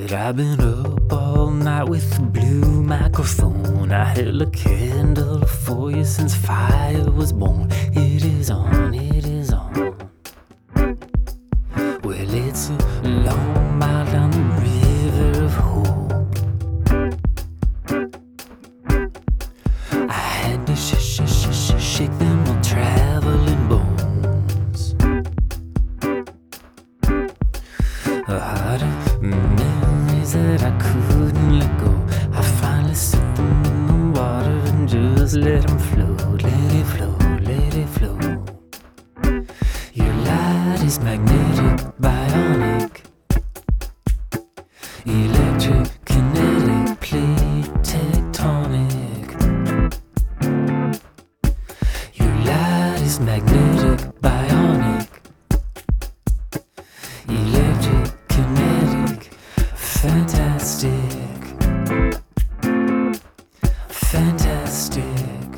I've been up all night with the blue microphone. I held a candle for you since fire was born. It is on, it is on. Well, it's a long mile down the river of hope. I had to shake them old traveling bones. A heart of memories that I couldn't let go. I finally set them in the water and just let them flow. Let it flow, let it flow. Your light is magnetic, bionic, electric, kinetic, plate tectonic. Your light is magnetic, bionic, electric, kinetic, fantastic, fantastic.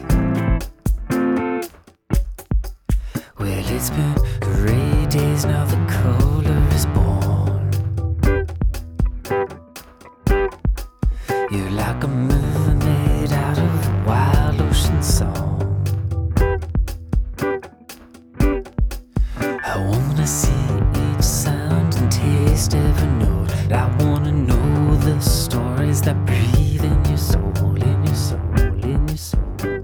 Well, it's been gray days, now the color is born. You're like a mermaid out of a wild ocean song. I wanna see each sound and taste every note. I wanna know the stories that breathe in your soul, in your soul, in your soul.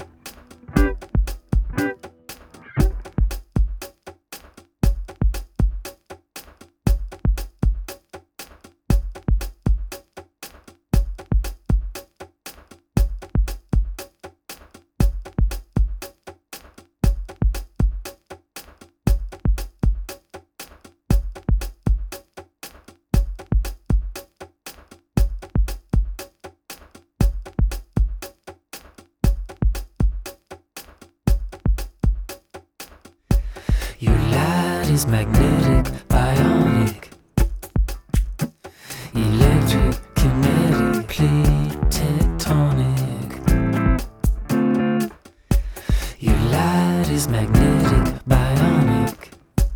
Your light is magnetic, bionic, electric, kinetic, plate tectonic. Your light is magnetic, bionic,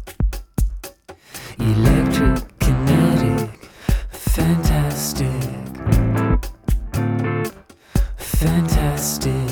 electric, kinetic, fantastic, fantastic.